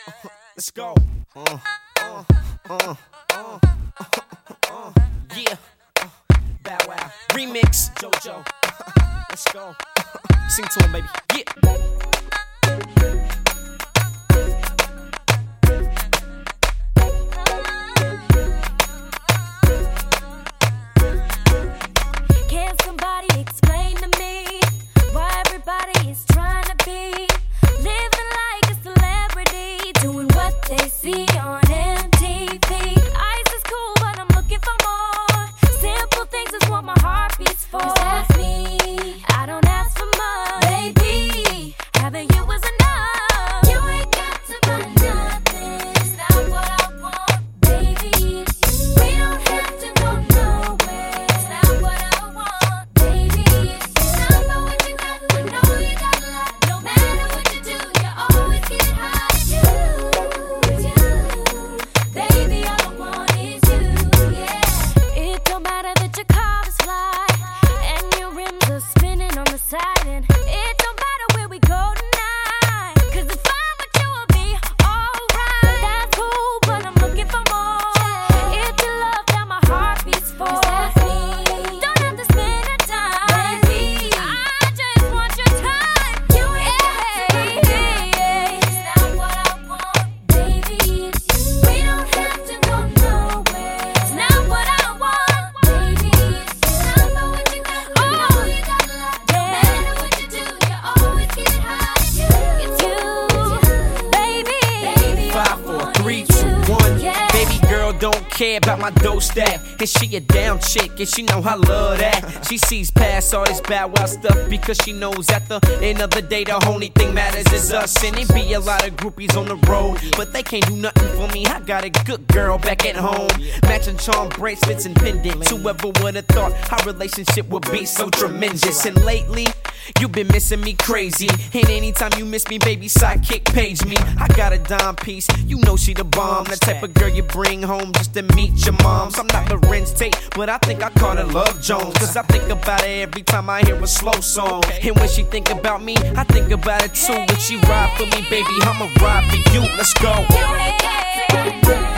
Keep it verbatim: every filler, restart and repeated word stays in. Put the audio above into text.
Let's go. Uh, uh, uh, uh, uh, yeah. Bow Wow. Remix. JoJo. Let's go. Sing to him, baby. Yeah. They see on M T V. Ice is cool, but I'm looking for more. Simple things is what my heart beats for. Just ask me, I don't ask for much. Baby, having you was enough. You ain't got to buy nothing. It's not what I want, baby. It's you. We don't have to go nowhere. It's not what I want, baby. It's you. I know what you got, I know you got a lot. No matter what you do, you always get high. It's you. Don't care about my dough stack, and she a down chick, and she know I love that. She sees past all this Bow Wow stuff because she knows at the end of the day the only thing matters is us. And it be a lot of groupies on the road, but they can't do nothing for me. I got a good girl back at home, matching charm bracelets and pendants. Whoever would've thought our relationship would be so tremendous? And lately, you been missing me crazy, and anytime you miss me, baby, sidekick page me. I got a dime piece, you know she the bomb, the type of girl you bring home just to meet your moms. I'm not Lorenz Tate, but I think I call her Love Jones, cause I think about her every time I hear a slow song. And when she think about me, I think about it too. When she ride for me, baby, I'ma ride for you. Let's go.